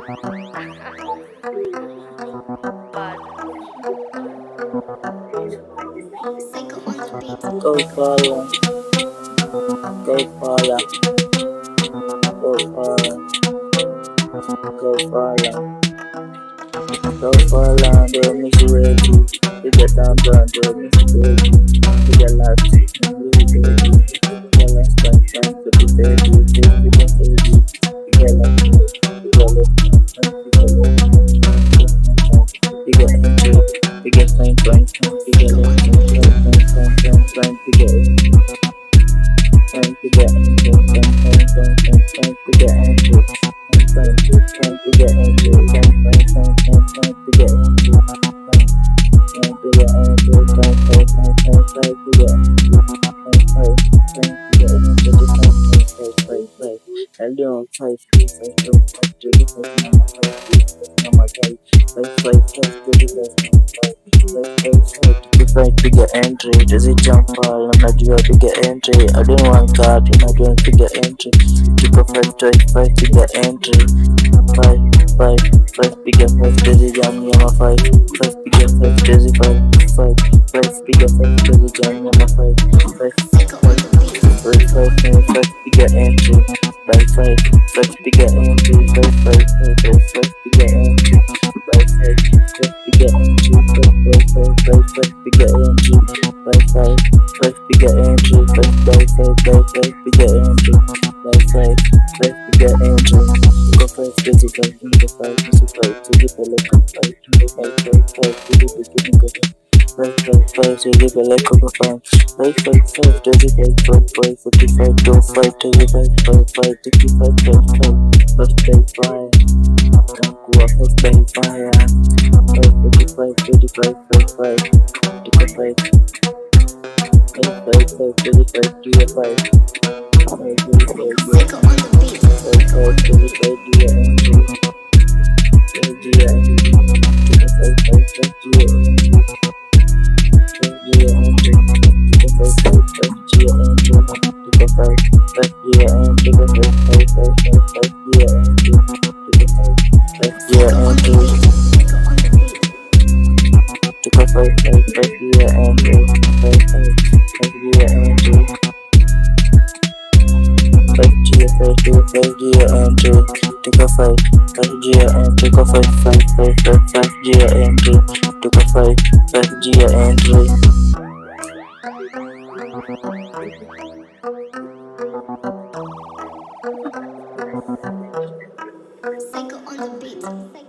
Go follow, go follow, go follow, go follow, go follow. Don't miss it ready. You get down, don't miss it ready. You get lost, you get lost, time to be baby. You get baby, you get lost, you get lost, you get angry, you get fine, you get lost, time to get angry. Time to get angry, time to get angry, time to get angry, time to get angry, I don't fight, fight to get entry, does it jump all? I'm not sure to get entry. I don't want card, you're not going to get entry. You go fight to get entry. Fight to get fight, does it jump? I'm a fight to get fight, does it fight to get fight, does it jump? I'm a fight to get entry. Fight to get entry. Fight to get entry. To get entry, to get entry, to get entry, to get entry, to get entry. Go fight, physical, to the fight, to the political fight, to the fight, to the beginning of it. Fight, to the political fight, fight, to the fight, 45, don't fight, to the fight, to the fight, first day fire, don't go up, first day fire. 55, 55, 55, 55, 55, 55, 55, Psycho on the beat.